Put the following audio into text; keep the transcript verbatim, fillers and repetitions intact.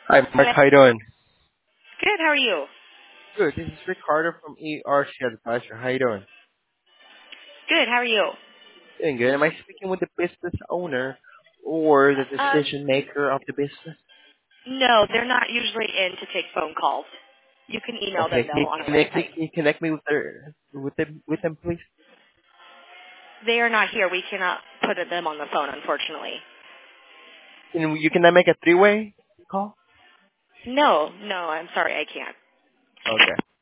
Hi, Mark. How you doing? Good. How are you? Good. This is Ricardo from E R C Advisor. How you doing? Good. How are you? Doing good. Am I speaking with the business owner or the Uh, decision maker of the business? no, they're not usually in to take phone calls. You can email them Okay. Can though you on our connect me? website. Can you connect me with their with them with them, please? They are not here. We cannot put them on the phone, unfortunately. Can you can I make a three way call? No, no, I'm sorry, I can't. Okay.